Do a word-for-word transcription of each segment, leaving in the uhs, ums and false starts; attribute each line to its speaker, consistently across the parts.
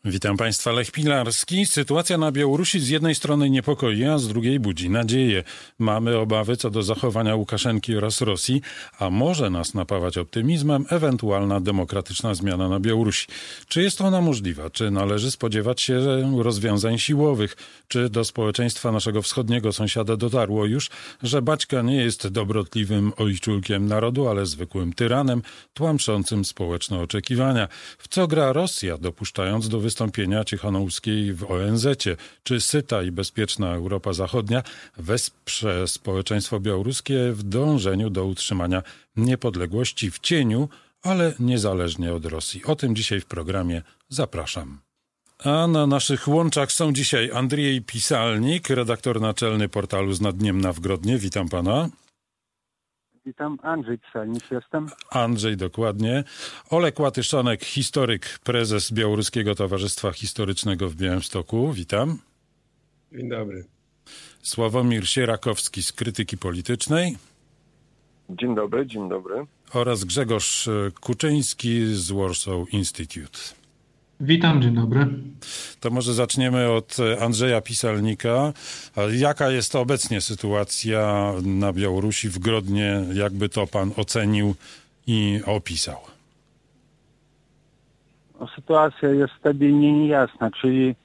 Speaker 1: Witam Państwa, Lech Pilarski. Sytuacja na Białorusi z jednej strony niepokoi, a z drugiej budzi nadzieję. Mamy obawy co do zachowania Łukaszenki oraz Rosji, a może nas napawać optymizmem ewentualna demokratyczna zmiana na Białorusi. Czy jest ona możliwa? Czy należy spodziewać się rozwiązań siłowych? Czy do społeczeństwa naszego wschodniego sąsiada dotarło już, że Baćka nie jest dobrotliwym ojczulkiem narodu, ale zwykłym tyranem, tłamszącym społeczne oczekiwania? W co gra Rosja, dopuszczając do wystąpienia Cichanouskiej w O N Z-cie? Czy syta i bezpieczna Europa Zachodnia wesprze społeczeństwo białoruskie w dążeniu do utrzymania niepodległości w cieniu, ale niezależnie od Rosji? O tym dzisiaj w programie zapraszam. A na naszych łączach są dzisiaj Andrzej Pisalnik, redaktor naczelny portalu Z nad Dniem na Wgrodnie. Witam pana.
Speaker 2: Witam, Andrzej Pisalnik jestem.
Speaker 1: Andrzej, dokładnie. Olek Łatyszonek, historyk, prezes Białoruskiego Towarzystwa Historycznego w Białymstoku. Witam.
Speaker 3: Dzień dobry.
Speaker 1: Sławomir Sierakowski z Krytyki Politycznej.
Speaker 4: Dzień dobry, dzień dobry.
Speaker 1: Oraz Grzegorz Kuczyński z Warsaw Institute.
Speaker 5: Witam, dzień dobry.
Speaker 1: To może zaczniemy od Andrzeja Pisalnika. Jaka jest obecnie sytuacja na Białorusi, w Grodnie? Jakby to pan ocenił i opisał?
Speaker 2: Sytuacja jest stabilnie niejasna, czyli yy,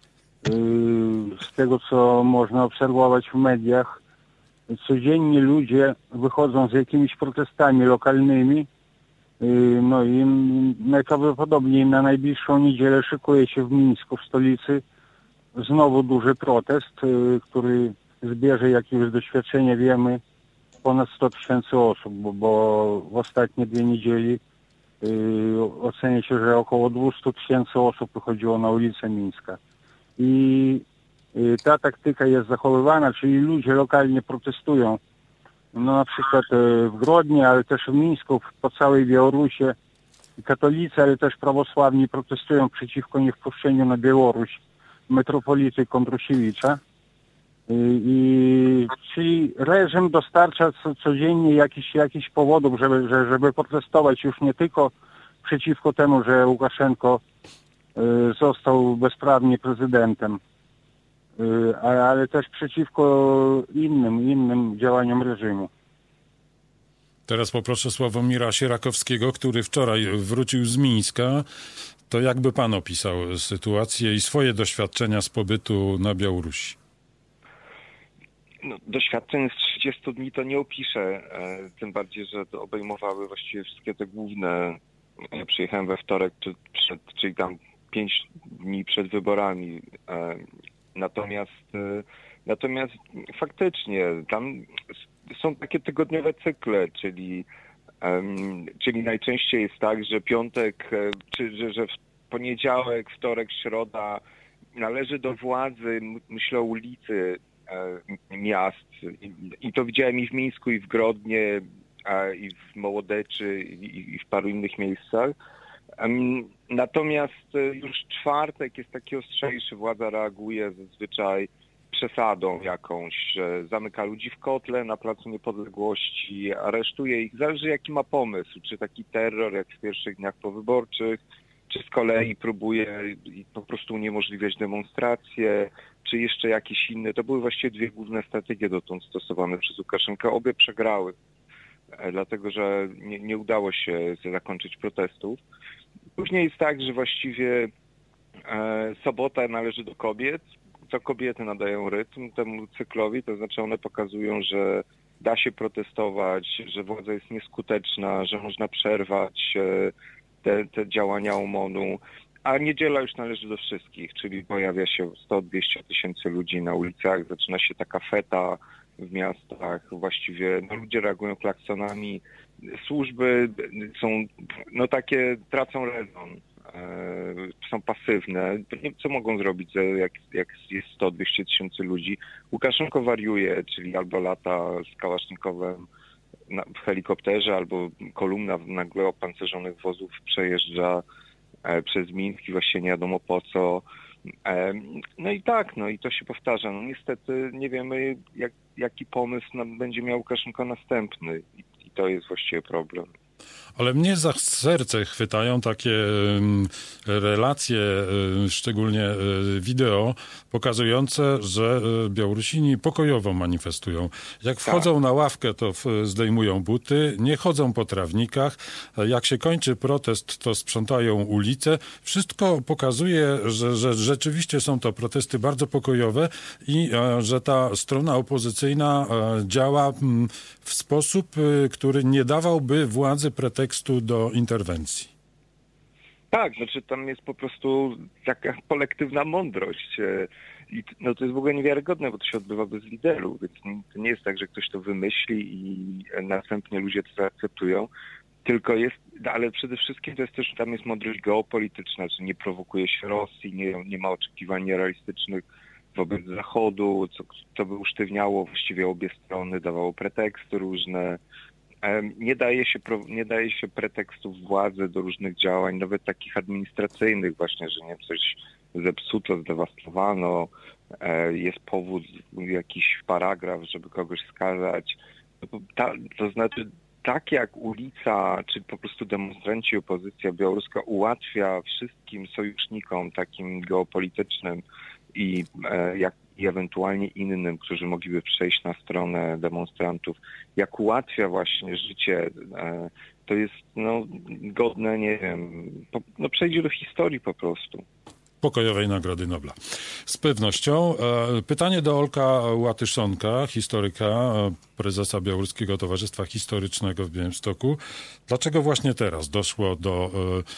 Speaker 2: z tego, co można obserwować w mediach, codziennie ludzie wychodzą z jakimiś protestami lokalnymi. No i najprawdopodobniej na najbliższą niedzielę szykuje się w Mińsku, w stolicy, znowu duży protest, który zbierze, jak już z doświadczenia wiemy, ponad sto tysięcy osób, bo, bo w ostatnie dwie niedzieli yy, ocenia się, że około dwieście tysięcy osób wychodziło na ulicę Mińska. I yy, ta taktyka jest zachowywana, czyli ludzie lokalnie protestują. No na przykład w Grodnie, ale też w Mińsku, po całej Białorusi katolicy, ale też prawosławni protestują przeciwko niewpuszczeniu na Białoruś metropolity Kondrusiewicza. I, i, czyli reżim dostarcza co, codziennie jakichś jakichś powodów, żeby, żeby protestować już nie tylko przeciwko temu, że Łukaszenko y, został bezprawnie prezydentem, ale też przeciwko innym, innym działaniom reżimu.
Speaker 1: Teraz poproszę Sławomira Sierakowskiego, który wczoraj wrócił z Mińska. To jakby pan opisał sytuację i swoje doświadczenia z pobytu na Białorusi?
Speaker 4: No, doświadczeń z trzydziestu dni to nie opiszę, tym bardziej, że to obejmowały właściwie wszystkie te główne. Ja przyjechałem we wtorek, czy przed, czyli tam pięć dni przed wyborami. Natomiast, natomiast faktycznie tam są takie tygodniowe cykle, czyli, um, czyli najczęściej jest tak, że piątek, czy że, że w poniedziałek, wtorek, środa należy do władzy, myślę o ulicy e, miast. I, I to widziałem i w Mińsku, i w Grodnie, a, i w Mołodeczy, i, i w paru innych miejscach. Natomiast już czwartek jest taki ostrzejszy, władza reaguje zazwyczaj przesadą jakąś, że zamyka ludzi w kotle na Placu Niepodległości, aresztuje ich, zależy jaki ma pomysł, czy taki terror jak w pierwszych dniach powyborczych, czy z kolei próbuje po prostu uniemożliwiać demonstracje, czy jeszcze jakieś inne. To były właściwie dwie główne strategie dotąd stosowane przez Łukaszenkę, obie przegrały, dlatego że nie, nie udało się zakończyć protestów. Później jest tak, że właściwie e, sobota należy do kobiet, to kobiety nadają rytm temu cyklowi, to znaczy one pokazują, że da się protestować, że władza jest nieskuteczna, że można przerwać e, te, te działania O M O N-u, a niedziela już należy do wszystkich, czyli pojawia się sto dwieście tysięcy ludzi na ulicach, zaczyna się taka feta w miastach, właściwie no, ludzie reagują klaksonami, służby są, no takie, tracą rezon, e, są pasywne. Co mogą zrobić, jak, jak jest sto dwieście tysięcy ludzi? Łukaszenko wariuje, czyli albo lata z kałasznikowem na, w helikopterze, albo kolumna nagle opancerzonych wozów przejeżdża e, przez Mińsk i właściwie nie wiadomo po co. E, no i tak, no i to się powtarza. No niestety nie wiemy, jak, jaki pomysł nam będzie miał Łukaszenko następny. I, i to jest właściwie problem.
Speaker 1: Ale mnie za serce chwytają takie relacje, szczególnie wideo, pokazujące, że Białorusini pokojowo manifestują. Jak wchodzą na ławkę, to zdejmują buty, nie chodzą po trawnikach. Jak się kończy protest, to sprzątają ulice. Wszystko pokazuje, że, że rzeczywiście są to protesty bardzo pokojowe i że ta strona opozycyjna działa w sposób, który nie dawałby władzy pretekstu do interwencji.
Speaker 4: Tak, znaczy tam jest po prostu taka kolektywna mądrość. I no to jest w ogóle niewiarygodne, bo to się odbywa bez liderów, więc to nie jest tak, że ktoś to wymyśli i następnie ludzie to zaakceptują, tylko jest, ale przede wszystkim to jest też, tam jest mądrość geopolityczna, że nie prowokuje się Rosji, nie, nie ma oczekiwań nierealistycznych wobec Zachodu, co, co by usztywniało właściwie obie strony, dawało preteksty różne. Nie daje się, nie daje się pretekstów władzy do różnych działań, nawet takich administracyjnych właśnie, że nie coś zepsuto, zdewastowano, jest powód, jakiś paragraf, żeby kogoś skazać. To znaczy, tak jak ulica, czy po prostu demonstranci, opozycja białoruska ułatwia wszystkim sojusznikom takim geopolitycznym i jak i ewentualnie innym, którzy mogliby przejść na stronę demonstrantów, jak ułatwia właśnie życie, to jest no, godne, nie wiem, po, no przejdzie do historii po prostu.
Speaker 1: Pokojowej Nagrody Nobla. Z pewnością. Pytanie do Olka Łatyszonka, historyka, prezesa Białoruskiego Towarzystwa Historycznego w Białymstoku. Dlaczego właśnie teraz doszło do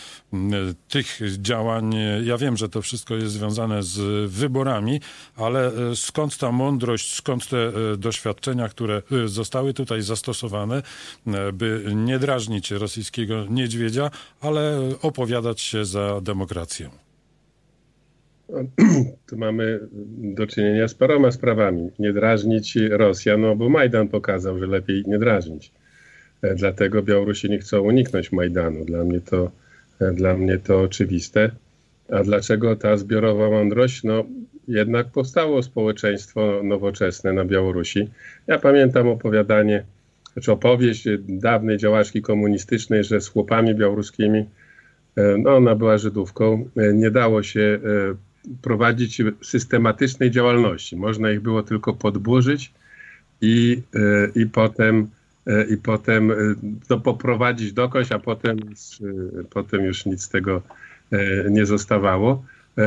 Speaker 1: y, tych działań? Ja wiem, że to wszystko jest związane z wyborami, ale skąd ta mądrość, skąd te doświadczenia, które zostały tutaj zastosowane, by nie drażnić rosyjskiego niedźwiedzia, ale opowiadać się za demokrację?
Speaker 3: Tu mamy do czynienia z paroma sprawami. Nie drażnić Rosjan, no bo Majdan pokazał, że lepiej nie drażnić. Dlatego Białorusini chcą uniknąć Majdanu. Dla mnie to, dla mnie to oczywiste. A dlaczego ta zbiorowa mądrość? No jednak powstało społeczeństwo nowoczesne na Białorusi. Ja pamiętam opowiadanie, czy opowieść dawnej działaczki komunistycznej, że z chłopami białoruskimi, no ona była Żydówką, nie dało się prowadzić systematycznej działalności. Można ich było tylko podburzyć i, i potem, i potem to poprowadzić dokądś, a potem, potem już nic z tego nie zostawało.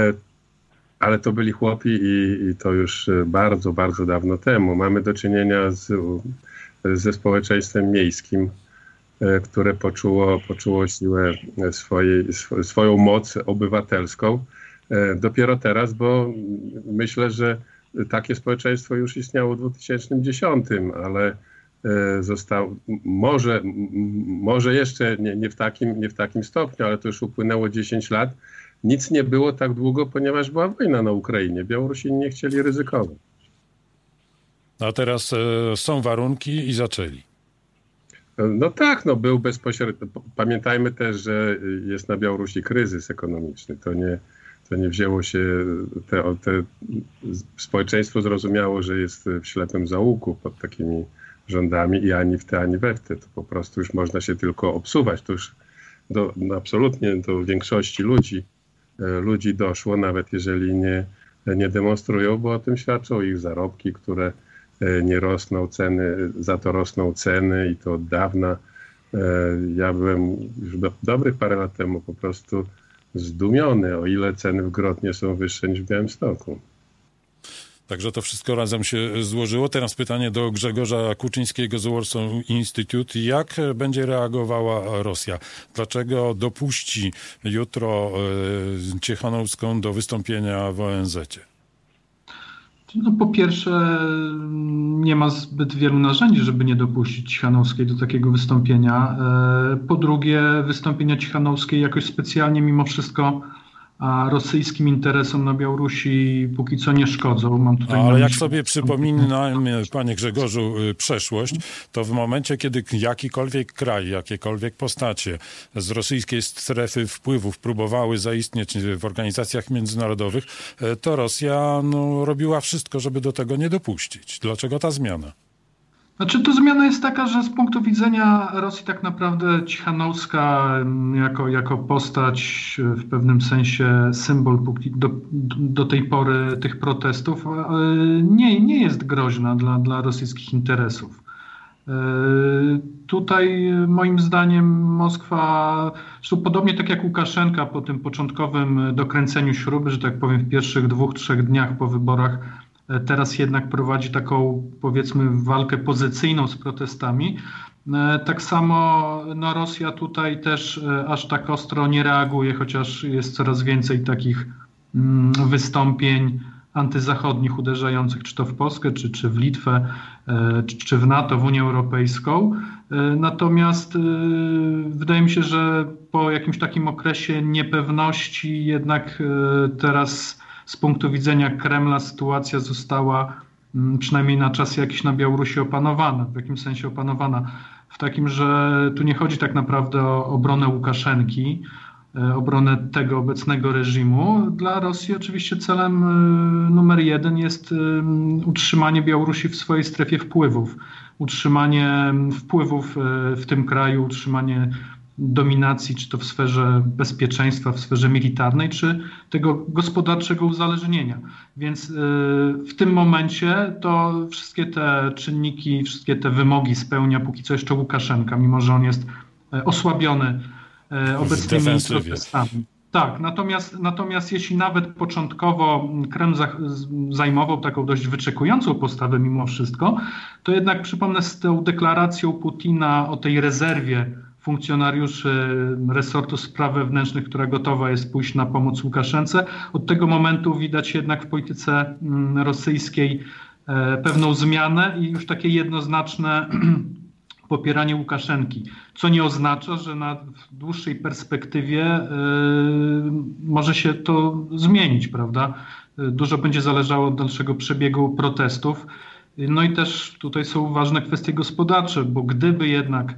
Speaker 3: Ale to byli chłopi i, i to już bardzo, bardzo dawno temu. Mamy do czynienia z, ze społeczeństwem miejskim, które poczuło, poczuło siłę swojej, swoją moc obywatelską. Dopiero teraz, bo myślę, że takie społeczeństwo już istniało w dwa tysiące dziesiątym, ale zostało, może, może jeszcze nie, nie, w takim, nie w takim stopniu, ale to już upłynęło dziesięć lat. Nic nie było tak długo, ponieważ była wojna na Ukrainie. Białorusini nie chcieli ryzykować.
Speaker 1: A teraz e, są warunki i zaczęli.
Speaker 3: No tak, no był bezpośrednio. Pamiętajmy też, że jest na Białorusi kryzys ekonomiczny. To nie, to nie wzięło się, te, te, społeczeństwo zrozumiało, że jest w ślepym zaułku pod takimi rządami i ani w te, ani we w te. To po prostu już można się tylko obsuwać. To już do, no absolutnie do większości ludzi, ludzi doszło, nawet jeżeli nie, nie demonstrują, bo o tym świadczą ich zarobki, które nie rosną, ceny, za to rosną ceny i to od dawna. Ja byłem już do, dobrych parę lat temu po prostu zdumiony, o ile ceny w Grodnie są wyższe niż w Białymstoku.
Speaker 1: Także to wszystko razem się złożyło. Teraz pytanie do Grzegorza Kuczyńskiego z Warsaw Institute. Jak będzie reagowała Rosja? Dlaczego dopuści jutro Cichanouską do wystąpienia w O N Z-cie?
Speaker 5: No, po pierwsze, nie ma zbyt wielu narzędzi, żeby nie dopuścić Cichanouskiej do takiego wystąpienia. Po drugie, wystąpienia Cichanouskiej jakoś specjalnie mimo wszystko a rosyjskim interesom na Białorusi póki co nie szkodzą. Mam tutaj
Speaker 1: Ale jak sobie przypominamy, panie Grzegorzu, przeszłość, to w momencie, kiedy jakikolwiek kraj, jakiekolwiek postacie z rosyjskiej strefy wpływów próbowały zaistnieć w organizacjach międzynarodowych, to Rosja no, robiła wszystko, żeby do tego nie dopuścić. Dlaczego ta zmiana?
Speaker 5: Znaczy, to zmiana jest taka, że z punktu widzenia Rosji tak naprawdę Cichanouska jako, jako postać, w pewnym sensie symbol do, do tej pory tych protestów nie, nie jest groźna dla, dla rosyjskich interesów. Tutaj moim zdaniem Moskwa, zresztą podobnie tak jak Łukaszenka po tym początkowym dokręceniu śruby, że tak powiem w pierwszych dwóch, trzech dniach po wyborach, teraz jednak prowadzi taką, powiedzmy, walkę pozycyjną z protestami. Tak samo no, Rosja tutaj też aż tak ostro nie reaguje, chociaż jest coraz więcej takich wystąpień antyzachodnich uderzających czy to w Polskę, czy, czy w Litwę, czy, czy w NATO, w Unię Europejską. Natomiast wydaje mi się, że po jakimś takim okresie niepewności jednak teraz z punktu widzenia Kremla sytuacja została przynajmniej na czas jakiś na Białorusi opanowana. W jakim sensie opanowana? W takim, że tu nie chodzi tak naprawdę o obronę Łukaszenki, obronę tego obecnego reżimu. Dla Rosji oczywiście celem numer jeden jest utrzymanie Białorusi w swojej strefie wpływów. Utrzymanie wpływów w tym kraju, utrzymanie dominacji, czy to w sferze bezpieczeństwa, w sferze militarnej, czy tego gospodarczego uzależnienia. Więc w tym momencie to wszystkie te czynniki, wszystkie te wymogi spełnia póki co jeszcze Łukaszenka, mimo że on jest osłabiony obecnymi protestami. Tak, natomiast, natomiast jeśli nawet początkowo Kreml zajmował taką dość wyczekującą postawę mimo wszystko, to jednak przypomnę z tą deklaracją Putina o tej rezerwie funkcjonariuszy resortu spraw wewnętrznych, która gotowa jest pójść na pomoc Łukaszence. Od tego momentu widać jednak w polityce rosyjskiej pewną zmianę i już takie jednoznaczne popieranie Łukaszenki, co nie oznacza, że na dłuższej perspektywie yy, może się to zmienić, prawda? Dużo będzie zależało od dalszego przebiegu protestów. No i też tutaj są ważne kwestie gospodarcze, bo gdyby jednak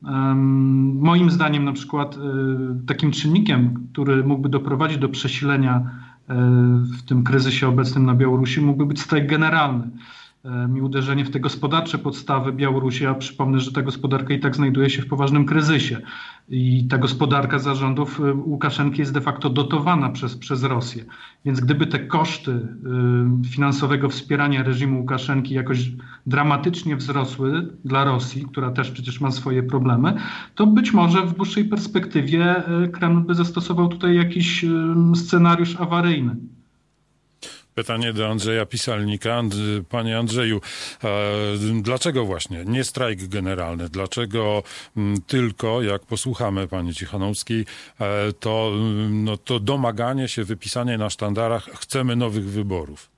Speaker 5: moim zdaniem na przykład takim czynnikiem, który mógłby doprowadzić do przesilenia w tym kryzysie obecnym na Białorusi, mógłby być strajk generalny i uderzenie w te gospodarcze podstawy Białorusi. Ja przypomnę, że ta gospodarka i tak znajduje się w poważnym kryzysie i ta gospodarka zarządów Łukaszenki jest de facto dotowana przez, przez Rosję. Więc gdyby te koszty finansowego wspierania reżimu Łukaszenki jakoś dramatycznie wzrosły dla Rosji, która też przecież ma swoje problemy, to być może w dłuższej perspektywie Kreml by zastosował tutaj jakiś scenariusz awaryjny.
Speaker 1: Pytanie do Andrzeja Pisalnika. Panie Andrzeju, dlaczego właśnie nie strajk generalny? Dlaczego tylko, jak posłuchamy pani Cichanouskiej, to, no, to domaganie się, wypisanie na sztandarach, chcemy nowych wyborów?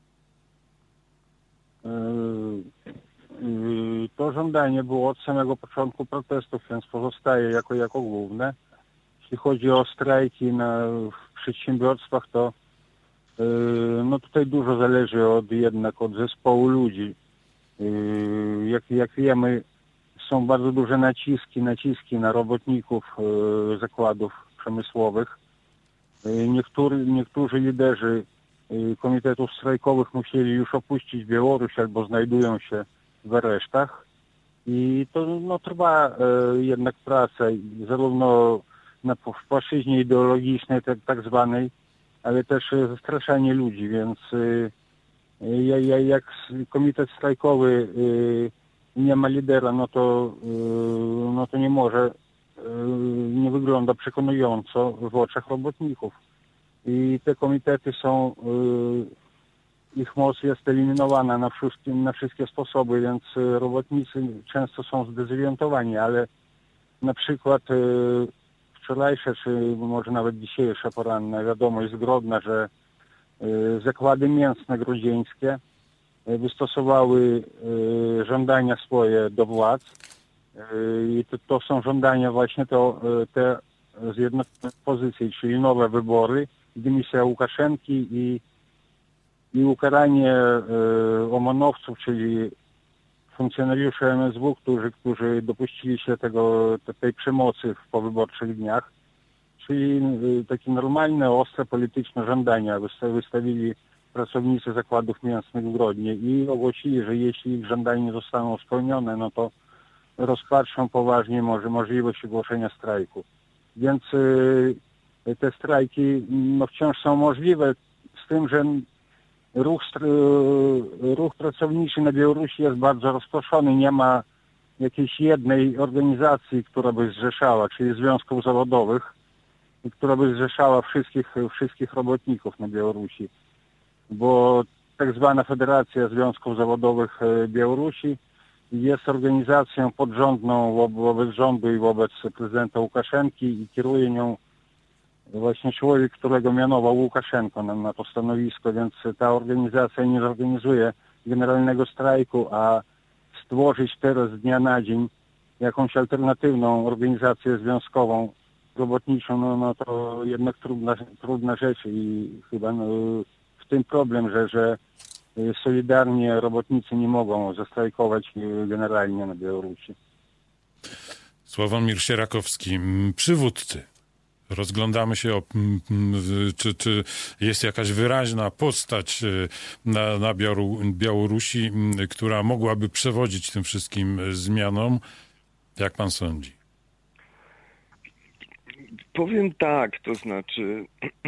Speaker 2: To żądanie było od samego początku protestów, więc pozostaje jako, jako główne. Jeśli chodzi o strajki na, w przedsiębiorstwach, to no tutaj dużo zależy od jednak od zespołu ludzi. Jak, jak wiemy, są bardzo duże naciski, naciski na robotników zakładów przemysłowych. Niektóry, niektórzy liderzy komitetów strajkowych musieli już opuścić Białoruś albo znajdują się w aresztach. I to no, trwa jednak praca zarówno na płaszczyźnie ideologicznej, tak, tak zwanej, ale też zastraszanie ludzi, więc y, jak komitet strajkowy y, nie ma lidera, no to, y, no to nie może, y, nie wygląda przekonująco w oczach robotników. I te komitety są, y, ich moc jest eliminowana na wszystkie, na wszystkie sposoby, więc robotnicy często są zdezorientowani, ale na przykład y, wczorajsza, czy może nawet dzisiejsza poranna wiadomość zgodna, że y, zakłady mięsne grudzińskie y, wystosowały y, żądania swoje do władz y, i to, to są żądania właśnie to, y, te zjednoczone pozycje, czyli nowe wybory, dymisja Łukaszenki i, i ukaranie y, omonowców, czyli funkcjonariuszy M S W, którzy, którzy dopuścili się tego, tej przemocy w powyborczych dniach, czyli takie normalne, ostre polityczne żądania wystawili pracownicy zakładów mięsnych w Grodnie i ogłosili, że jeśli ich żądania nie zostaną spełnione, no to rozpatrzą poważnie może możliwość ogłoszenia strajku. Więc y, te strajki no, wciąż są możliwe, z tym, że ruch, y, ruch pracowniczy na Białorusi jest bardzo rozproszony. Nie ma jakiejś jednej organizacji, która by zrzeszała, czyli związków zawodowych, która by zrzeszała wszystkich, wszystkich robotników na Białorusi. Bo tak zwana Federacja Związków Zawodowych Białorusi jest organizacją podrządną wobec rządu i wobec prezydenta Łukaszenki i kieruje nią właśnie człowiek, którego mianował Łukaszenko na, na to stanowisko, więc ta organizacja nie zorganizuje generalnego strajku, a stworzyć teraz z dnia na dzień jakąś alternatywną organizację związkową, robotniczą, no, no to jednak trudna, trudna rzecz i chyba no, w tym problem, że, że solidarnie robotnicy nie mogą zastrajkować generalnie na Białorusi.
Speaker 1: Sławomir Sierakowski, przywódcy. Rozglądamy się, o, czy, czy jest jakaś wyraźna postać na, na Białorusi, która mogłaby przewodzić tym wszystkim zmianom. Jak pan sądzi?
Speaker 4: Powiem tak, to znaczy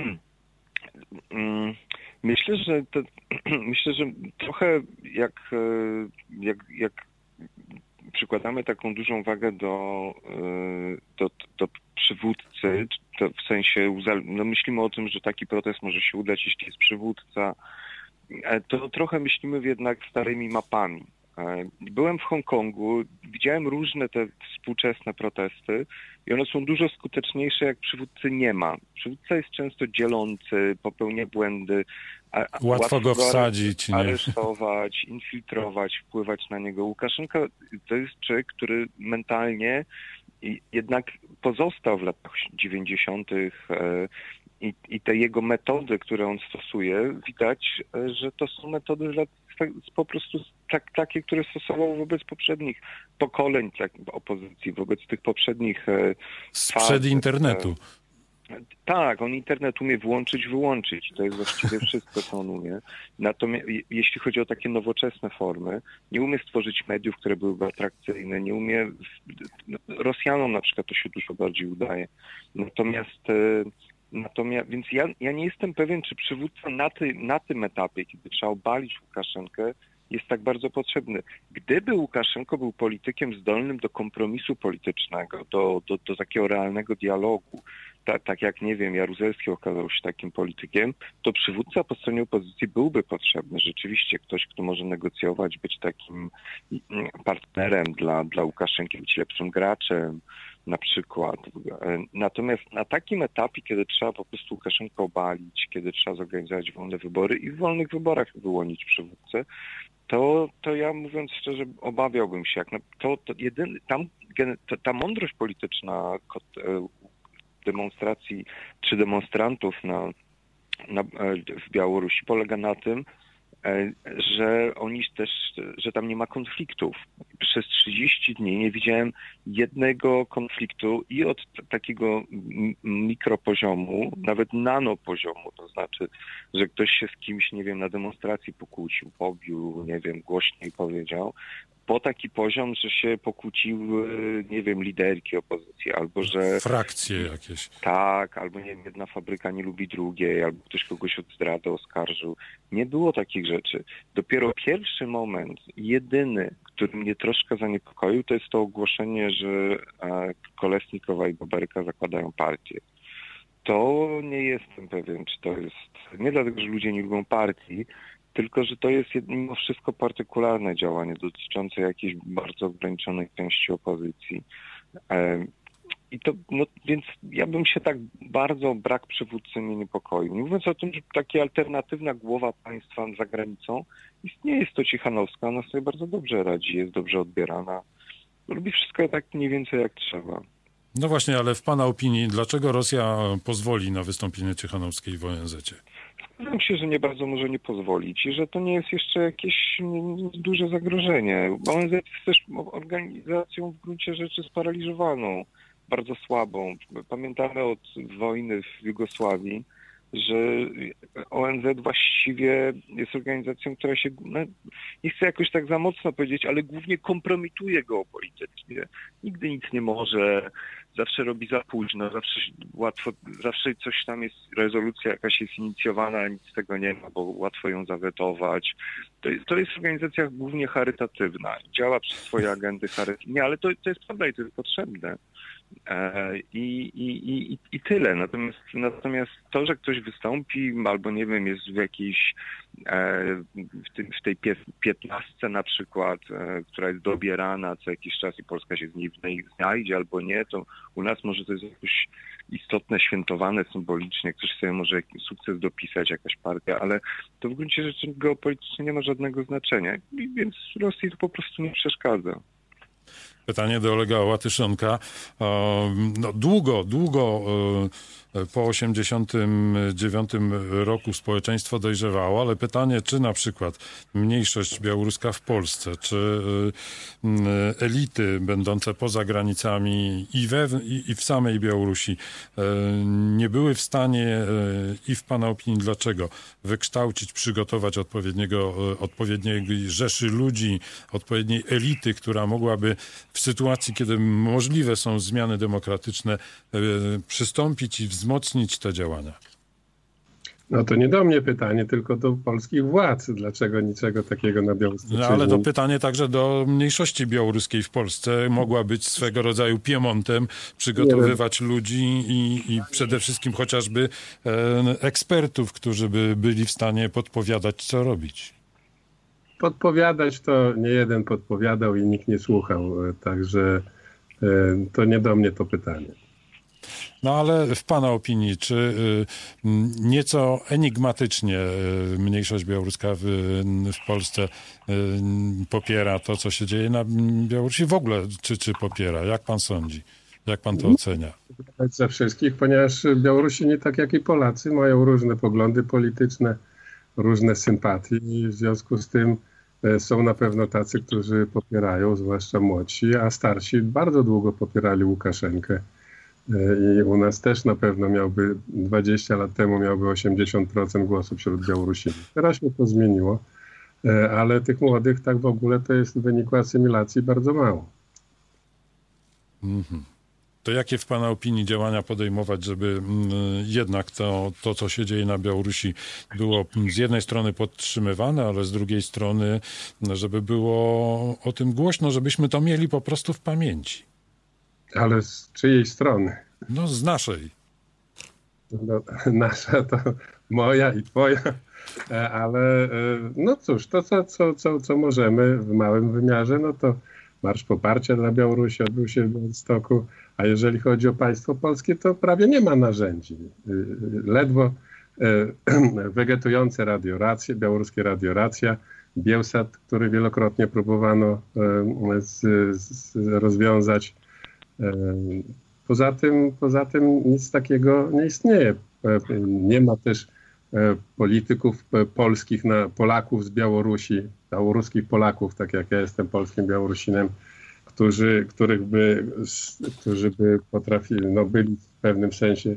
Speaker 4: myślę, że to, myślę, że trochę jak, jak, jak przykładamy taką dużą wagę do, do, do przywódcy, to w sensie no myślimy o tym, że taki protest może się udać, jeśli jest przywódca, to trochę myślimy jednak starymi mapami. Byłem w Hongkongu, widziałem różne te współczesne protesty i one są dużo skuteczniejsze, jak przywódcy nie ma. Przywódca jest często dzielący, popełnia błędy.
Speaker 1: Łatwo, łatwo go wsadzić, nie?
Speaker 4: Aresztować, infiltrować, wpływać na niego. Łukaszenka to jest człowiek, który mentalnie jednak pozostał w latach dziewięćdziesiątych i, i te jego metody, które on stosuje, widać, że to są metody lat po prostu tak, takie, które stosował wobec poprzednich pokoleń tak, opozycji, wobec tych poprzednich
Speaker 1: sprzed internetu.
Speaker 4: Tak, on internet umie włączyć, wyłączyć. To jest właściwie wszystko, co on umie. Natomiast jeśli chodzi o takie nowoczesne formy, nie umie stworzyć mediów, które byłyby atrakcyjne, nie umie... Rosjanom na przykład to się dużo bardziej udaje. Natomiast... Natomiast, więc ja, ja nie jestem pewien, czy przywódca na, ty, na tym etapie, kiedy trzeba obalić Łukaszenkę, jest tak bardzo potrzebny. Gdyby Łukaszenko był politykiem zdolnym do kompromisu politycznego, do, do, do takiego realnego dialogu, tak, tak jak, nie wiem, Jaruzelski okazał się takim politykiem, to przywódca po stronie opozycji byłby potrzebny. Rzeczywiście ktoś, kto może negocjować, być takim partnerem dla, dla Łukaszenki, być lepszym graczem, na przykład. Natomiast na takim etapie, kiedy trzeba po prostu Łukaszenkę obalić, kiedy trzeba zorganizować wolne wybory i w wolnych wyborach wyłonić przywódcę, to, to ja mówiąc szczerze obawiałbym się. Jak na, to, to jedyny, tam to, ta mądrość polityczna demonstracji czy demonstrantów na, na, w Białorusi polega na tym, że oni też, że tam nie ma konfliktów. Przez trzydzieści dni nie widziałem jednego konfliktu i od t- takiego mikropoziomu, nawet nanopoziomu, to znaczy, że ktoś się z kimś, nie wiem, na demonstracji pokłócił, pobił, nie wiem, głośniej powiedział, po taki poziom, że się pokłóciły, nie wiem, liderki opozycji, albo że...
Speaker 1: Frakcje jakieś.
Speaker 4: Tak, albo nie wiem, jedna fabryka nie lubi drugiej, albo ktoś kogoś od zdrady oskarżył. Nie było takich rzeczy. Dopiero pierwszy moment, jedyny, który mnie troszkę zaniepokoił, to jest to ogłoszenie, że Kolesnikowa i Boberka zakładają partię. To nie jestem pewien, czy to jest... Nie dlatego, że ludzie nie lubią partii, tylko że to jest mimo wszystko partykularne działanie dotyczące jakiejś bardzo ograniczonej części opozycji. I to, no, więc ja bym się tak bardzo brak przywódcy mnie niepokoił. Nie mówiąc o tym, że taka alternatywna głowa państwa za granicą istnieje, jest to Cichanowska, ona sobie bardzo dobrze radzi, jest dobrze odbierana. Lubi wszystko tak mniej więcej jak trzeba.
Speaker 1: No właśnie, ale w pana opinii, dlaczego Rosja pozwoli na wystąpienie Cichanowskiej w O N Z-cie?
Speaker 4: Wydaje mi się, że nie bardzo może nie pozwolić i że to nie jest jeszcze jakieś duże zagrożenie. O N Z jest też organizacją w gruncie rzeczy sparaliżowaną, bardzo słabą. Pamiętamy od wojny w Jugosławii, że O N Z właściwie jest organizacją, która się, no, nie chcę jakoś tak za mocno powiedzieć, ale głównie kompromituje geopolitycznie. Nigdy nic nie może, zawsze robi za późno, zawsze łatwo, zawsze coś tam jest, rezolucja jakaś jest inicjowana, a nic z tego nie ma, bo łatwo ją zawetować. To jest, to jest organizacja głównie charytatywna. Działa przez swoje agendy charytatywne. Nie, ale to, to jest prawda i to jest potrzebne. I, i, i, i tyle. Natomiast, natomiast to, że ktoś wystąpi albo nie wiem, jest w jakiejś w, tym, w tej piętnastce na przykład, która jest dobierana co jakiś czas i Polska się z niej znajdzie albo nie, to u nas może to jest jakoś istotne, świętowane symbolicznie, ktoś sobie może jakiś sukces dopisać, jakaś partia, ale to w gruncie rzeczy geopolitycznie nie ma żadnego znaczenia, więc Rosji to po prostu nie przeszkadza.
Speaker 1: Pytanie do Olega Łatyszonka. No, długo, długo po osiemdziesiątym dziewiątym roku społeczeństwo dojrzewało, ale pytanie, czy na przykład mniejszość białoruska w Polsce, czy elity będące poza granicami i, we, i w samej Białorusi nie były w stanie, i w Pana opinii dlaczego, wykształcić, przygotować odpowiedniego, odpowiedniej rzeszy ludzi, odpowiedniej elity, która mogłaby w sytuacji, kiedy możliwe są zmiany demokratyczne, przystąpić i wzmocnić te działania?
Speaker 3: No to nie do mnie pytanie, tylko do polskich władz. Dlaczego niczego takiego na Białorusi?
Speaker 1: No ale to pytanie także do mniejszości białoruskiej w Polsce. Mogła być swego rodzaju Piemontem, przygotowywać ludzi i, i przede wszystkim chociażby e, ekspertów, którzy by byli w stanie podpowiadać, co robić.
Speaker 3: Podpowiadać to nie jeden podpowiadał i nikt nie słuchał, także to nie do mnie to pytanie.
Speaker 1: No ale w Pana opinii, czy nieco enigmatycznie mniejszość białoruska w, w Polsce popiera to, co się dzieje na Białorusi? W ogóle czy, czy popiera? Jak Pan sądzi? Jak Pan to ocenia?
Speaker 3: Za wszystkich, ponieważ Białorusini, tak jak i Polacy, mają różne poglądy polityczne, różne sympatie i w związku z tym są na pewno tacy, którzy popierają, zwłaszcza młodsi, a starsi bardzo długo popierali Łukaszenkę. I u nas też na pewno miałby, dwadzieścia lat temu miałby osiemdziesiąt procent głosów wśród Białorusinów. Teraz się to zmieniło, ale tych młodych tak w ogóle to jest w wyniku asymilacji bardzo mało.
Speaker 1: Mhm. To jakie w Pana opinii działania podejmować, żeby jednak to, to, co się dzieje na Białorusi, było z jednej strony podtrzymywane, ale z drugiej strony, żeby było o tym głośno, żebyśmy to mieli po prostu w pamięci?
Speaker 3: Ale z czyjej strony?
Speaker 1: No z naszej.
Speaker 3: No, nasza to moja i twoja, ale no cóż, to co, co, co, co możemy w małym wymiarze, no to Marsz Poparcia dla Białorusi odbył się w Białymstoku, a jeżeli chodzi o państwo polskie, to prawie nie ma narzędzi. Ledwo wegetujące radioracje, białoruskie radioracja, Bielsat, który wielokrotnie próbowano z, z rozwiązać. Poza tym, poza tym nic takiego nie istnieje. Nie ma też polityków polskich, na Polaków z Białorusi, białoruskich Polaków, tak jak ja jestem polskim Białorusinem, którzy, których by, którzy by potrafili, no byli w pewnym sensie,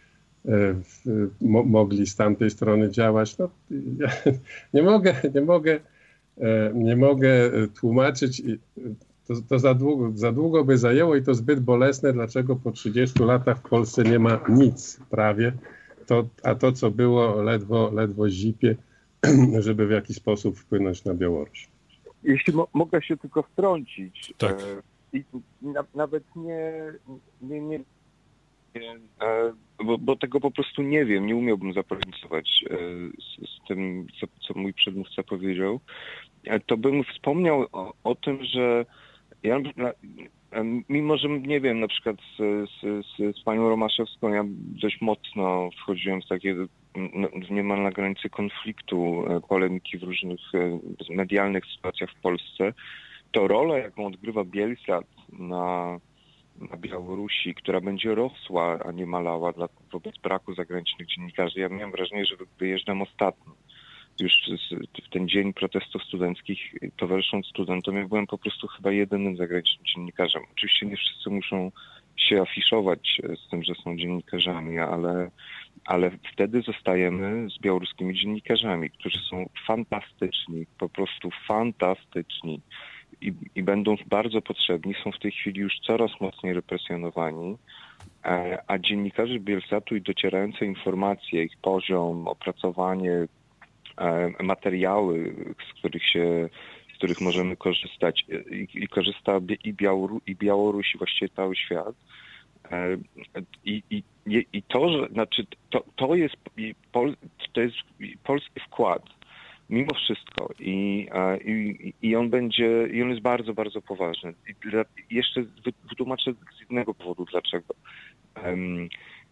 Speaker 3: mo, mogli z tamtej strony działać. No, ja nie mogę, nie mogę, nie mogę tłumaczyć. To, to za, długo, za długo by zajęło i to zbyt bolesne, dlaczego po trzydziestu latach w Polsce nie ma nic prawie, to, a to, co było, ledwo, ledwo zipie, żeby w jakiś sposób wpłynąć na Białoruś.
Speaker 4: Jeśli mo- mogę się tylko wtrącić,
Speaker 1: tak.
Speaker 4: e, i na, nawet nie, nie, nie, nie e, bo, bo tego po prostu nie wiem, nie umiałbym zaprocentować e, z, z tym, co, co mój przedmówca powiedział, e, to bym wspomniał o, o tym, że ja, mimo że nie wiem, na przykład z, z, z, z panią Romaszewską ja dość mocno wchodziłem w takie niemal na granicy konfliktu, polemiki w różnych medialnych sytuacjach w Polsce, to rolę, jaką odgrywa Bielsat na, na Białorusi, która będzie rosła, a nie malała dla, wobec braku zagranicznych dziennikarzy. Ja miałem wrażenie, że wyjeżdżam ostatni. Już w ten dzień protestów studenckich, towarzysząc studentom, ja byłem po prostu chyba jedynym zagranicznym dziennikarzem. Oczywiście nie wszyscy muszą się afiszować z tym, że są dziennikarzami, ale, ale wtedy zostajemy z białoruskimi dziennikarzami, którzy są fantastyczni, po prostu fantastyczni i, i będą bardzo potrzebni, są w tej chwili już coraz mocniej represjonowani, a dziennikarze Bielsatu i docierające informacje, ich poziom, opracowanie, materiały, z których się, z których możemy korzystać i, i korzysta i, Białoru, i Białoruś, i właściwie cały świat. I, i, i to, że znaczy to, to jest to jest polski wkład mimo wszystko i, i, i on będzie i on jest bardzo, bardzo poważny. I dla, jeszcze wytłumaczę z jednego powodu dlaczego. Um,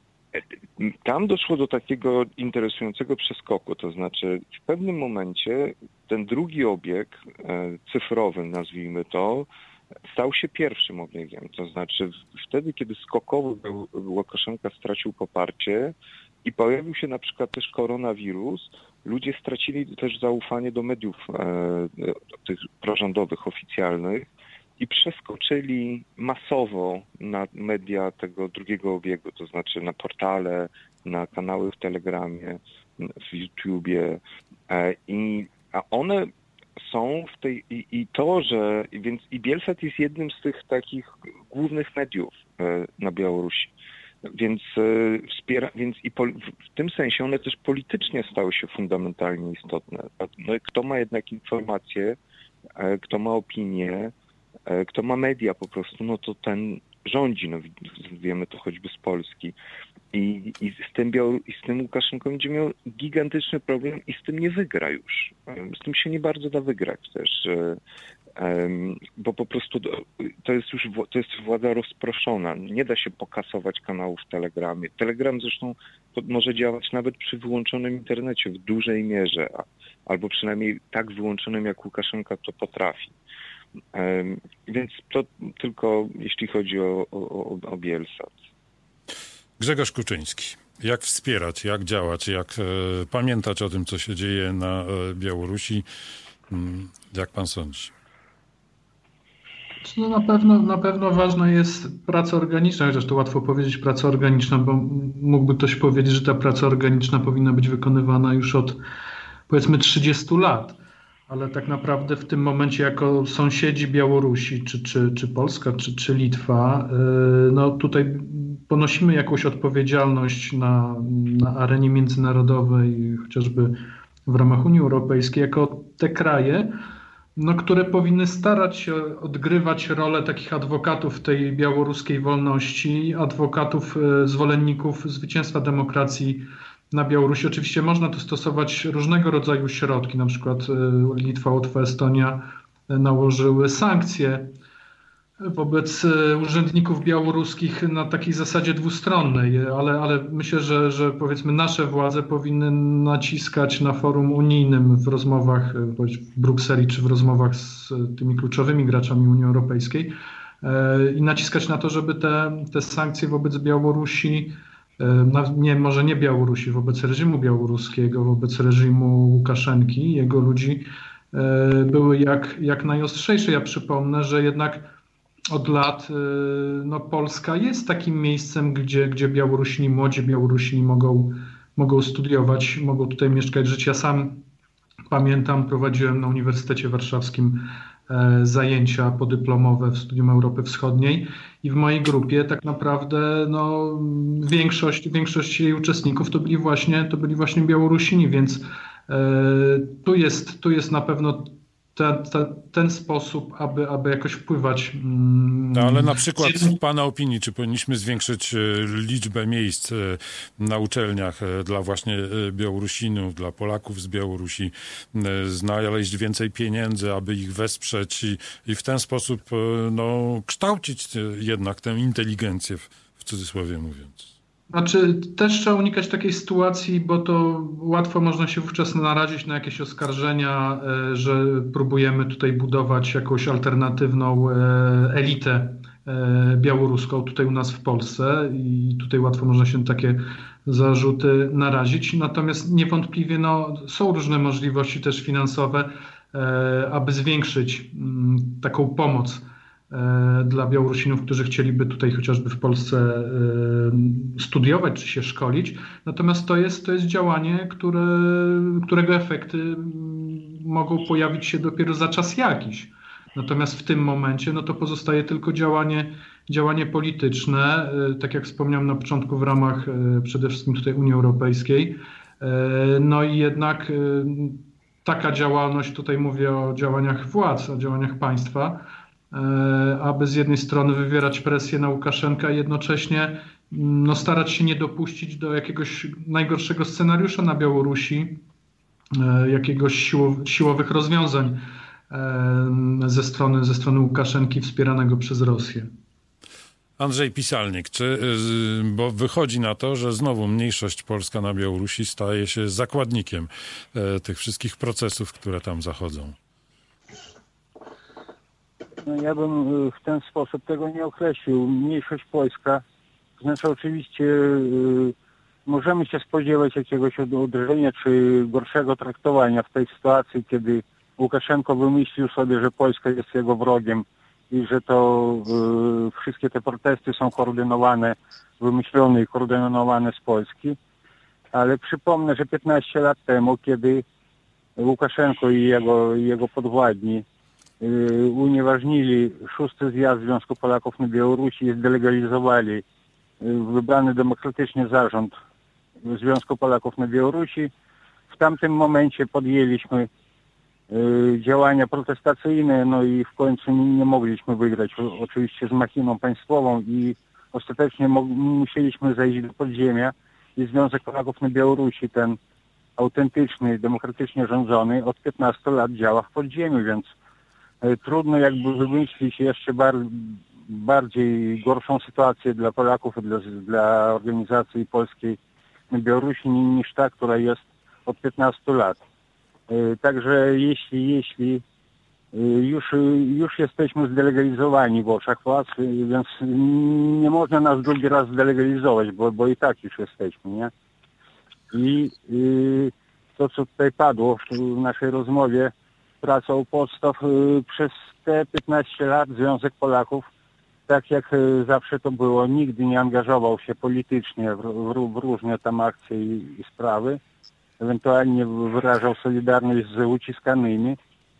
Speaker 4: Tam doszło do takiego interesującego przeskoku, to znaczy w pewnym momencie ten drugi obieg cyfrowy, nazwijmy to, stał się pierwszym obiegiem. To znaczy wtedy, kiedy skokowo Łukaszenka stracił poparcie i pojawił się na przykład też koronawirus, ludzie stracili też zaufanie do mediów tych prorządowych, oficjalnych, i przeskoczyli masowo na media tego drugiego obiegu, to znaczy na portale, na kanały w Telegramie, w YouTubie. I, a one są w tej... I, i to, że... Więc i Bielsat jest jednym z tych takich głównych mediów na Białorusi. Więc wspiera, więc i pol, w tym sensie one też politycznie stały się fundamentalnie istotne. No, kto ma jednak informacje, kto ma opinię, kto ma media po prostu, no to ten rządzi, no wiemy to choćby z Polski. I, i, z, tym Białor- i z tym Łukaszenką będzie miał gigantyczny problem i z tym nie wygra już. Z tym się nie bardzo da wygrać też, um, bo po prostu to jest już to jest władza rozproszona. Nie da się pokasować kanałów w Telegramie. Telegram zresztą może działać nawet przy wyłączonym internecie w dużej mierze, albo przynajmniej tak wyłączonym jak Łukaszenka to potrafi. Um, więc to tylko jeśli chodzi o, o, o Bielsat.
Speaker 1: Grzegorz Kuczyński. Jak wspierać, jak działać, jak e, pamiętać o tym, co się dzieje na e, Białorusi? Jak pan sądzi?
Speaker 5: No na pewno, na pewno ważna jest praca organiczna, chociaż to łatwo powiedzieć praca organiczna, bo mógłby ktoś powiedzieć, że ta praca organiczna powinna być wykonywana już od powiedzmy trzydziestu lat. Ale tak naprawdę w tym momencie jako sąsiedzi Białorusi, czy, czy, czy Polska, czy, czy Litwa, no tutaj ponosimy jakąś odpowiedzialność na, na arenie międzynarodowej, chociażby w ramach Unii Europejskiej, jako te kraje, no, które powinny starać się odgrywać rolę takich adwokatów tej białoruskiej wolności, adwokatów, zwolenników zwycięstwa demokracji na Białorusi. Oczywiście można tu stosować różnego rodzaju środki, na przykład Litwa, Łotwa, Estonia nałożyły sankcje wobec urzędników białoruskich na takiej zasadzie dwustronnej, ale, ale myślę, że, że powiedzmy nasze władze powinny naciskać na forum unijnym w rozmowach w Brukseli czy w rozmowach z tymi kluczowymi graczami Unii Europejskiej i naciskać na to, żeby te, te sankcje wobec Białorusi, nie, może nie Białorusi, wobec reżimu białoruskiego, wobec reżimu Łukaszenki, jego ludzi były jak, jak najostrzejsze. Ja przypomnę, że jednak od lat no, Polska jest takim miejscem, gdzie, gdzie Białorusini, młodzi Białorusini mogą, mogą studiować, mogą tutaj mieszkać, żyć. Ja sam pamiętam, prowadziłem na Uniwersytecie Warszawskim zajęcia podyplomowe w Studium Europy Wschodniej i w mojej grupie tak naprawdę no, większość, większość jej uczestników to byli właśnie, to byli właśnie Białorusini, więc e, tu, jest, tu jest na pewno te, te, ten sposób, aby, aby jakoś wpływać. Mm,
Speaker 1: no, ale na przykład w pana opinii, czy powinniśmy zwiększyć liczbę miejsc na uczelniach dla właśnie Białorusinów, dla Polaków z Białorusi, znaleźć więcej pieniędzy, aby ich wesprzeć i, i w ten sposób no, kształcić jednak tę inteligencję, w, w cudzysłowie mówiąc?
Speaker 5: Znaczy, też trzeba unikać takiej sytuacji, bo to łatwo można się wówczas narazić na jakieś oskarżenia, że próbujemy tutaj budować jakąś alternatywną elitę białoruską tutaj u nas w Polsce i tutaj łatwo można się na takie zarzuty narazić. Natomiast niewątpliwie no, są różne możliwości też finansowe, aby zwiększyć taką pomoc dla Białorusinów, którzy chcieliby tutaj chociażby w Polsce studiować czy się szkolić. Natomiast to jest, to jest działanie, które, którego efekty mogą pojawić się dopiero za czas jakiś. Natomiast w tym momencie no to pozostaje tylko działanie, działanie polityczne, tak jak wspomniałem na początku, w ramach przede wszystkim tutaj Unii Europejskiej. No i jednak taka działalność, tutaj mówię o działaniach władz, o działaniach państwa, aby z jednej strony wywierać presję na Łukaszenkę, a jednocześnie no, starać się nie dopuścić do jakiegoś najgorszego scenariusza na Białorusi, jakiegoś siłow, siłowych rozwiązań ze strony, ze strony Łukaszenki wspieranego przez Rosję.
Speaker 1: Andrzej Pisalnik, czy, bo wychodzi na to, że znowu mniejszość polska na Białorusi staje się zakładnikiem tych wszystkich procesów, które tam zachodzą.
Speaker 2: No ja bym w ten sposób tego nie określił. Mniejszość polska, to znaczy oczywiście yy, możemy się spodziewać jakiegoś uderzenia czy gorszego traktowania w tej sytuacji, kiedy Łukaszenko wymyślił sobie, że Polska jest jego wrogiem i że to yy, wszystkie te protesty są koordynowane, wymyślone i koordynowane z Polski. Ale przypomnę, że piętnaście lat temu, kiedy Łukaszenko i jego, jego podwładni yy, unieważnili szósty zjazd Związku Polaków na Białorusi i zdelegalizowali yy, wybrany demokratycznie zarząd Związku Polaków na Białorusi, w tamtym momencie podjęliśmy działania protestacyjne, no i w końcu nie mogliśmy wygrać oczywiście z machiną państwową i ostatecznie musieliśmy zejść do podziemia i Związek Polaków na Białorusi, ten autentyczny, demokratycznie rządzony, od piętnastu lat działa w podziemiu, więc trudno jakby wymyślić jeszcze bar bardziej gorszą sytuację dla Polaków i dla, dla organizacji polskiej na Białorusi niż ta, która jest od piętnastu lat. Także jeśli, jeśli już, już jesteśmy zdelegalizowani w oczach władz, więc nie można nas drugi raz zdelegalizować, bo, bo i tak już jesteśmy, nie? I, i to, co tutaj padło w naszej rozmowie, praca u podstaw, przez te piętnaście lat Związek Polaków, tak jak zawsze to było, nigdy nie angażował się politycznie w, w, w różne tam akcje i, i sprawy. Ewentualnie wyrażał solidarność z uciskanymi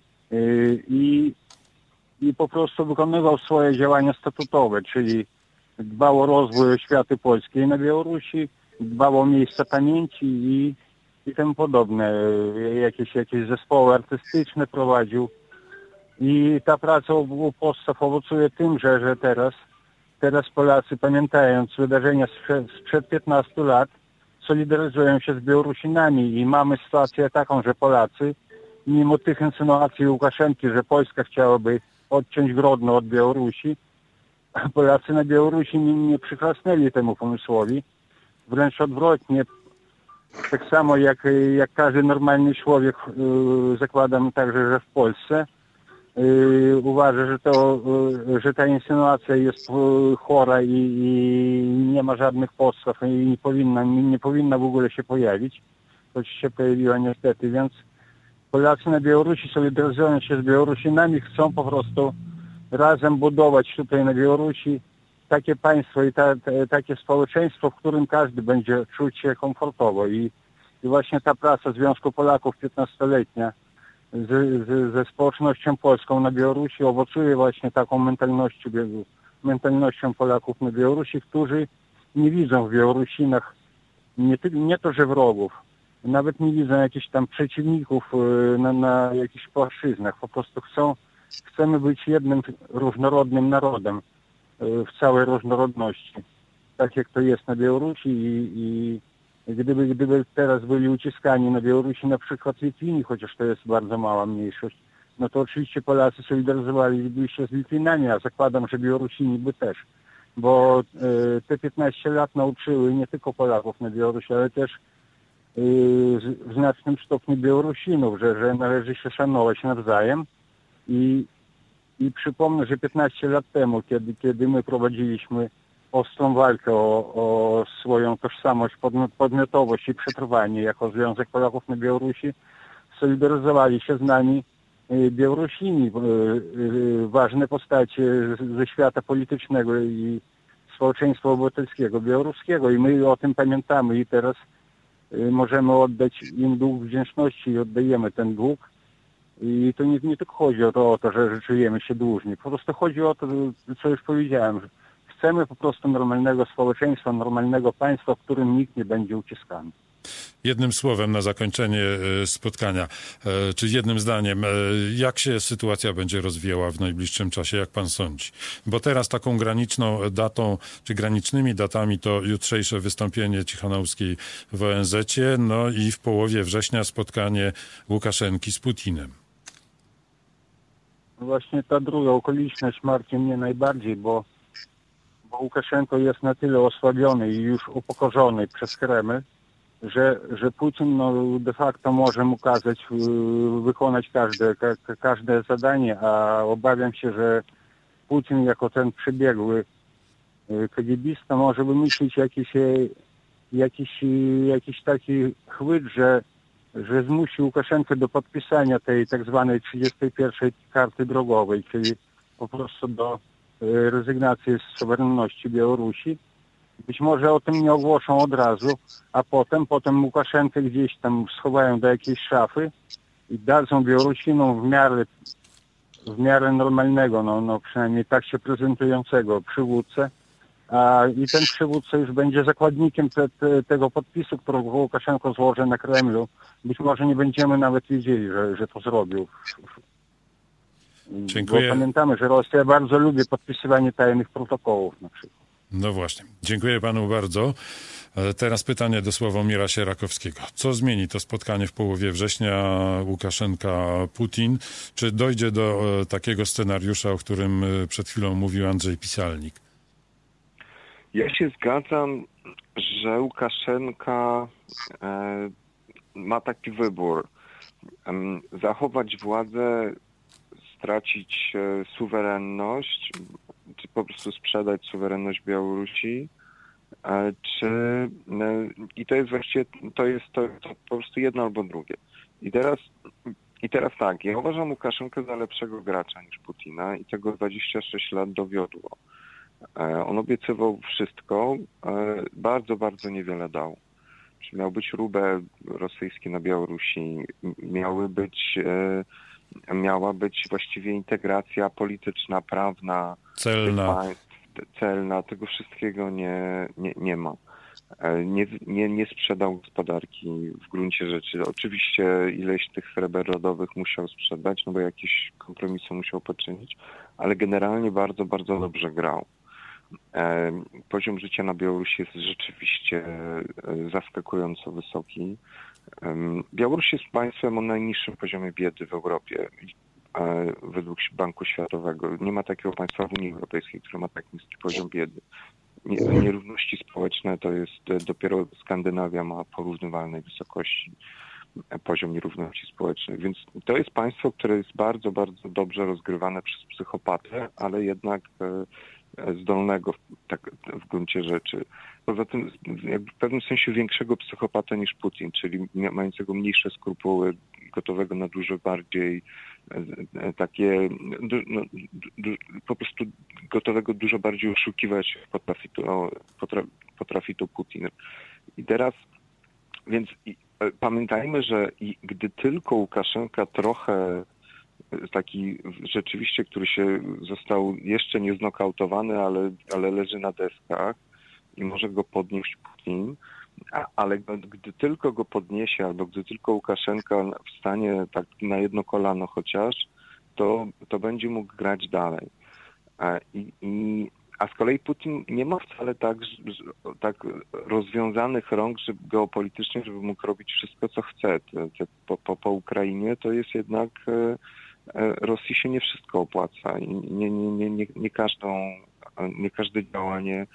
Speaker 2: i, i po prostu wykonywał swoje działania statutowe, czyli dbał o rozwój oświaty polskiej na Białorusi, dbał o miejsca pamięci i, i tym podobne. Jakieś, jakieś zespoły artystyczne prowadził. I ta praca u podstaw owocuje tym, że, że teraz, teraz Polacy, pamiętając wydarzenia sprzed, sprzed piętnastu lat, solidaryzują się z Białorusinami i mamy sytuację taką, że Polacy, mimo tych insynuacji Łukaszenki, że Polska chciałaby odciąć Grodno od Białorusi, Polacy na Białorusi nie, nie przyklasnęli temu pomysłowi. Wręcz odwrotnie, tak samo jak, jak każdy normalny człowiek, yy, zakładam także, że w Polsce, Yy, uważa, że, to, yy, że ta insynuacja jest yy, chora i, i nie ma żadnych podstaw i nie powinna, nie, nie powinna w ogóle się pojawić, choć się pojawiła niestety, więc Polacy na Białorusi solidaryzują się z Białorusinami, chcą po prostu razem budować tutaj na Białorusi takie państwo i ta, ta, takie społeczeństwo, w którym każdy będzie czuć się komfortowo i, i właśnie ta praca Związku Polaków piętnastoletnia Z, z, ze społecznością polską na Białorusi owocuje właśnie taką mentalnością, mentalnością Polaków na Białorusi, którzy nie widzą w Białorusinach nie, nie to, że wrogów, nawet nie widzą jakichś tam przeciwników na, na jakichś płaszczyznach. Po prostu chcą, chcemy być jednym różnorodnym narodem w całej różnorodności. Tak jak to jest na Białorusi i, i Gdyby, gdyby teraz byli uciskani na Białorusi na przykład Litwini, chociaż to jest bardzo mała mniejszość, no to oczywiście Polacy solidaryzowaliby się z Litwinami, a zakładam, że Białorusini by też. Bo y, te piętnaście lat nauczyły nie tylko Polaków na Białorusi, ale też y, w znacznym stopniu Białorusinów, że, że należy się szanować nawzajem. I, i przypomnę, że piętnaście lat temu, kiedy, kiedy my prowadziliśmy ostrą walkę o, o swoją tożsamość, podmiotowość i przetrwanie jako Związek Polaków na Białorusi, solidaryzowali się z nami Białorusini, ważne postacie ze świata politycznego i społeczeństwa obywatelskiego białoruskiego i my o tym pamiętamy i teraz możemy oddać im dług wdzięczności i oddajemy ten dług. I to nie, nie tylko chodzi o to, o to, że czujemy się dłużni. Po prostu chodzi o to, co już powiedziałem, że chcemy po prostu normalnego społeczeństwa, normalnego państwa, w którym nikt nie będzie uciskany.
Speaker 1: Jednym słowem na zakończenie spotkania, czy jednym zdaniem, jak się sytuacja będzie rozwijała w najbliższym czasie, jak pan sądzi? Bo teraz taką graniczną datą, czy granicznymi datami to jutrzejsze wystąpienie Cichanouskiej w O N Z-cie, no i w połowie września spotkanie Łukaszenki z Putinem.
Speaker 2: Właśnie ta druga okoliczność martwi mnie najbardziej, bo, bo Łukaszenko jest na tyle osłabiony i już upokorzony przez Kreml, że, że Putin no, de facto może mu kazać wykonać każde, ka, każde zadanie, a obawiam się, że Putin jako ten przebiegły kagibista może wymyślić jakiś, jakiś, jakiś taki chwyt, że, że zmusi Łukaszenkę do podpisania tej tak zwanej trzydziestej pierwszej karty drogowej, czyli po prostu do rezygnacji z suwerenności Białorusi. Być może o tym nie ogłoszą od razu, a potem, potem Łukaszenkę gdzieś tam schowają do jakiejś szafy i dadzą Białorusinom w miarę, w miarę normalnego, no, no przynajmniej tak się prezentującego przywódcę, a i ten przywódca już będzie zakładnikiem te, te, tego podpisu, którego Łukaszenko złoży na Kremlu. Być może nie będziemy nawet wiedzieli, że, że to zrobił.
Speaker 1: Dziękuję.
Speaker 2: Bo pamiętamy, że Rosja bardzo lubi podpisywanie tajnych protokołów na przykład.
Speaker 1: No właśnie. Dziękuję panu bardzo. Teraz pytanie do Sławomira Sierakowskiego. Co zmieni to spotkanie w połowie września Łukaszenka-Putin? Czy dojdzie do takiego scenariusza, o którym przed chwilą mówił Andrzej Pisalnik?
Speaker 4: Ja się zgadzam, że Łukaszenka e, ma taki wybór. E, zachować władzę, stracić e, suwerenność, czy po prostu sprzedać suwerenność Białorusi, e, czy e, i to jest właściwie, to jest to, to po prostu jedno albo drugie. I teraz, i teraz tak, ja uważam Łukaszenkę za lepszego gracza niż Putina i tego dwadzieścia sześć lat dowiodło. On obiecywał wszystko, bardzo, bardzo niewiele dał. Czyli miał być rubel rosyjski na Białorusi, miały być, miała być właściwie integracja polityczna, prawna,
Speaker 1: celna,
Speaker 4: państw, celna. Tego wszystkiego nie, nie, nie ma. Nie, nie, nie sprzedał gospodarki w gruncie rzeczy. Oczywiście ileś tych sreber rodowych musiał sprzedać, no bo jakieś kompromisy musiał poczynić, ale generalnie bardzo, bardzo dobrze grał. Poziom życia na Białorusi jest rzeczywiście zaskakująco wysoki. Białoruś jest państwem o najniższym poziomie biedy w Europie według Banku Światowego. Nie ma takiego państwa w Unii Europejskiej, które ma tak niski poziom biedy. Nierówności społeczne to jest dopiero Skandynawia ma porównywalnej wysokości poziom nierówności społecznych. Więc to jest państwo, które jest bardzo, bardzo dobrze rozgrywane przez psychopatę, ale jednak zdolnego tak, w gruncie rzeczy. Poza tym jakby w pewnym sensie większego psychopata niż Putin, czyli mającego mniejsze skrupuły, gotowego na dużo bardziej takie, no, po prostu gotowego dużo bardziej oszukiwać potrafi to, potrafi, potrafi to Putin. I teraz, więc i, pamiętajmy, że i gdy tylko Łukaszenka trochę taki rzeczywiście, który się został jeszcze nie znokautowany, ale, ale leży na deskach i może go podnieść Putin, a, ale gdy tylko go podniesie, albo gdy tylko Łukaszenka wstanie tak na jedno kolano chociaż, to, to będzie mógł grać dalej. A, i, i, a z kolei Putin nie ma wcale tak, tak rozwiązanych rąk żeby geopolitycznie, żeby mógł robić wszystko, co chce. Te, te, po, po, po Ukrainie to jest jednak Rosji się nie wszystko opłaca i nie, nie, nie, nie, nie, każdą, nie każde działanie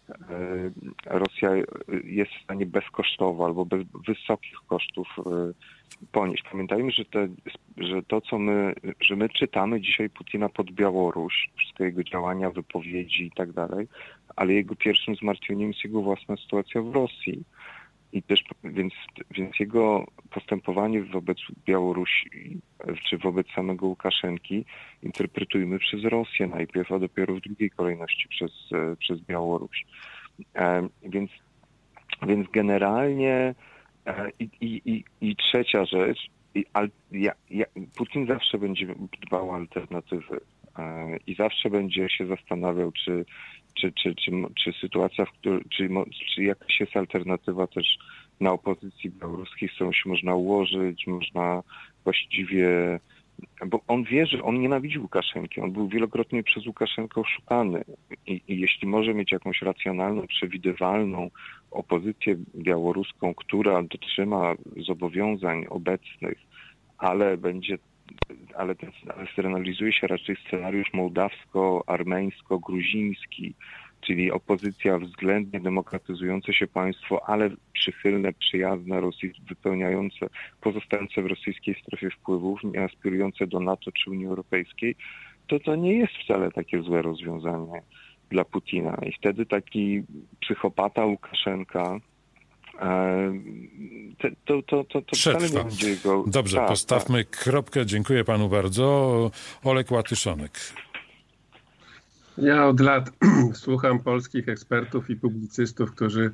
Speaker 4: Rosja jest w stanie bezkosztowo albo bez wysokich kosztów ponieść. Pamiętajmy, że, te, że to, co my, że my czytamy dzisiaj Putina pod Białoruś, wszystkie jego działania, wypowiedzi i tak dalej, ale jego pierwszym zmartwieniem jest jego własna sytuacja w Rosji. I też, więc, więc jego postępowanie wobec Białorusi czy wobec samego Łukaszenki interpretujmy przez Rosję najpierw, a dopiero w drugiej kolejności przez, przez Białoruś. Więc, więc generalnie i, i, i, i trzecia rzecz, i, al, ja, ja, Putin zawsze będzie dbał o alternatywy i zawsze będzie się zastanawiał, czy, czy, czy, czy, czy sytuacja, w której, czy, czy jakaś jest alternatywa też na opozycji białoruskiej, z którą się można ułożyć, można właściwie, bo on wie, że on nienawidzi Łukaszenki, on był wielokrotnie przez Łukaszenkę oszukany i, i jeśli może mieć jakąś racjonalną, przewidywalną opozycję białoruską, która dotrzyma zobowiązań obecnych, ale będzie, ale, ten, ale zrealizuje się raczej scenariusz mołdawsko-armeńsko-gruziński, czyli opozycja względnie demokratyzujące się państwo, ale przychylne, przyjazne Rosji, wypełniające, pozostające w rosyjskiej strefie wpływów, nie aspirujące do NATO czy Unii Europejskiej, to to nie jest wcale takie złe rozwiązanie dla Putina. I wtedy taki psychopata Łukaszenka to, to, to, to wcale nie będzie jego...
Speaker 1: Dobrze, tak, postawmy tak. kropkę. Dziękuję panu bardzo. Olek Łatyszonek.
Speaker 3: Ja od lat słucham polskich ekspertów i publicystów, którzy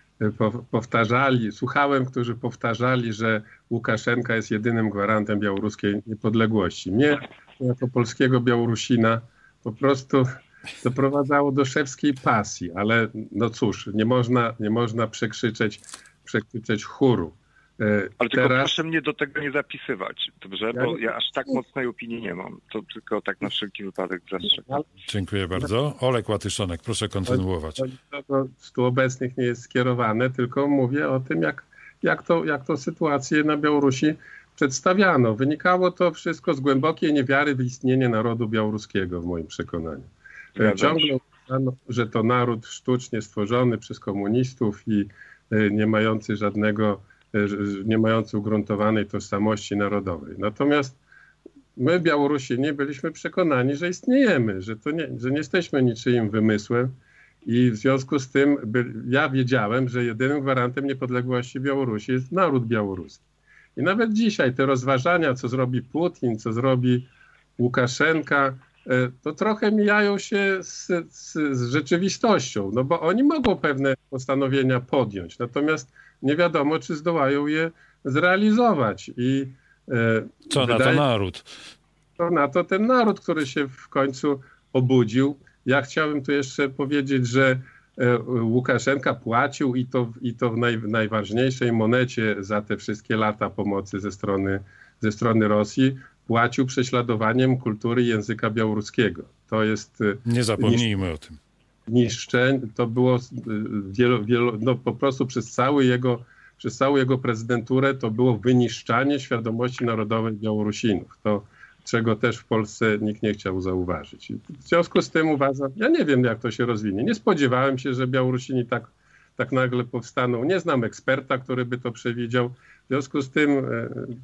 Speaker 3: powtarzali, słuchałem, którzy powtarzali, że Łukaszenka jest jedynym gwarantem białoruskiej niepodległości. Mnie, jako polskiego Białorusina, po prostu doprowadzało do szewskiej pasji, ale no cóż, nie można, nie można przekrzyczeć, przekrzyczeć chóru.
Speaker 4: Ale tylko Teraz... proszę mnie do tego nie zapisywać, dobrze? Bo ja aż tak mocnej opinii nie mam. To tylko tak na wszelki wypadek zastrzegam.
Speaker 1: Dziękuję bardzo. Olek Łatyszonek, proszę kontynuować.
Speaker 3: To, to, to z tu obecnych nie jest skierowane, tylko mówię o tym, jak, jak, to, jak to sytuację na Białorusi przedstawiano. Wynikało to wszystko z głębokiej niewiary w istnienie narodu białoruskiego, w moim przekonaniu. Ja Ciągle uważano, że to naród sztucznie stworzony przez komunistów i nie mający żadnego nie mający ugruntowanej tożsamości narodowej. Natomiast my, Białorusini, byliśmy przekonani, że istniejemy, że, to nie, że nie jesteśmy niczyim wymysłem i w związku z tym by, ja wiedziałem, że jedynym gwarantem niepodległości Białorusi jest naród białoruski. I nawet dzisiaj te rozważania, co zrobi Putin, co zrobi Łukaszenka, to trochę mijają się z, z, z rzeczywistością, no bo oni mogą pewne postanowienia podjąć, natomiast nie wiadomo, czy zdołają je zrealizować. I, e,
Speaker 1: Co wydaje, na to naród?
Speaker 3: Co na to ten naród, który się w końcu obudził. Ja chciałbym tu jeszcze powiedzieć, że e, Łukaszenka płacił i to, i to w naj, najważniejszej monecie za te wszystkie lata pomocy ze strony, ze strony Rosji, płacił prześladowaniem kultury i języka białoruskiego. To jest...
Speaker 1: Nie zapomnijmy niż, o tym.
Speaker 3: Niszczeń, to było wielo, wielo, no po prostu przez, cały jego, przez całą jego prezydenturę to było wyniszczanie świadomości narodowej Białorusinów. To, czego też w Polsce nikt nie chciał zauważyć. W związku z tym uważam, ja nie wiem, jak to się rozwinie. Nie spodziewałem się, że Białorusini tak, tak nagle powstaną. Nie znam eksperta, który by to przewidział. W związku z tym e,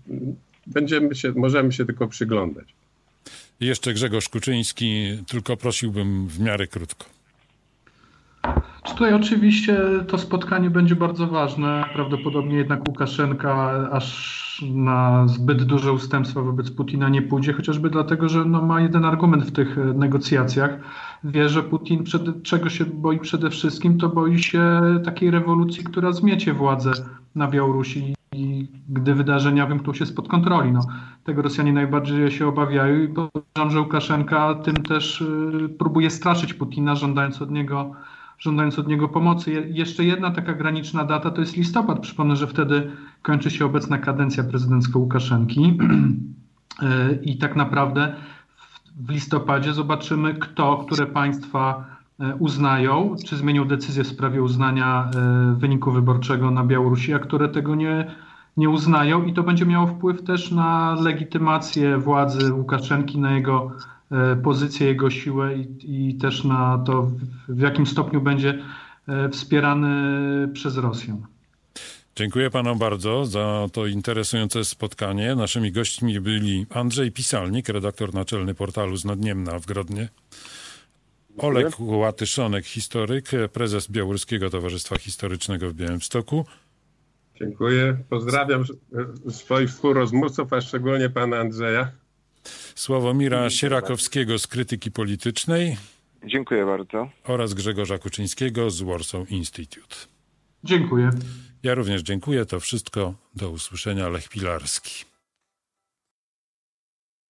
Speaker 3: będziemy się, możemy się tylko przyglądać.
Speaker 1: I jeszcze Grzegorz Kuczyński, tylko prosiłbym w miarę krótko.
Speaker 5: Tutaj oczywiście to spotkanie będzie bardzo ważne. Prawdopodobnie jednak Łukaszenka aż na zbyt duże ustępstwa wobec Putina nie pójdzie, chociażby dlatego, że no, ma jeden argument w tych negocjacjach. Wie, że Putin przed, czego się boi przede wszystkim, to boi się takiej rewolucji, która zmiecie władzę na Białorusi i gdy wydarzenia wymkną się spod kontroli. No, tego Rosjanie najbardziej się obawiają i uważam, że Łukaszenka tym też y, próbuje straszyć Putina, żądając od niego żądając od niego pomocy. Je, jeszcze jedna taka graniczna data to jest listopad. Przypomnę, że wtedy kończy się obecna kadencja prezydencka Łukaszenki i tak naprawdę w, w listopadzie zobaczymy, kto, które państwa uznają, czy zmienią decyzję w sprawie uznania wyniku wyborczego na Białorusi, a które tego nie, nie uznają i to będzie miało wpływ też na legitymację władzy Łukaszenki, na jego pozycję, jego siłę i, i też na to, w, w jakim stopniu będzie wspierany przez Rosję.
Speaker 1: Dziękuję panom bardzo za to interesujące spotkanie. Naszymi gośćmi byli Andrzej Pisalnik, redaktor naczelny portalu Znadniemna w Grodnie, Olek Łatyszonek, historyk, prezes Białoruskiego Towarzystwa Historycznego w Białymstoku
Speaker 3: Dziękuję. Pozdrawiam swoich współrozmówców, a szczególnie pana Andrzeja.
Speaker 1: Sławomira Sierakowskiego z Krytyki Politycznej.
Speaker 4: Dziękuję bardzo.
Speaker 1: Oraz Grzegorza Kuczyńskiego z Warsaw Institute.
Speaker 5: Dziękuję.
Speaker 1: Ja również dziękuję. To wszystko. Do usłyszenia. Lech Pilarski.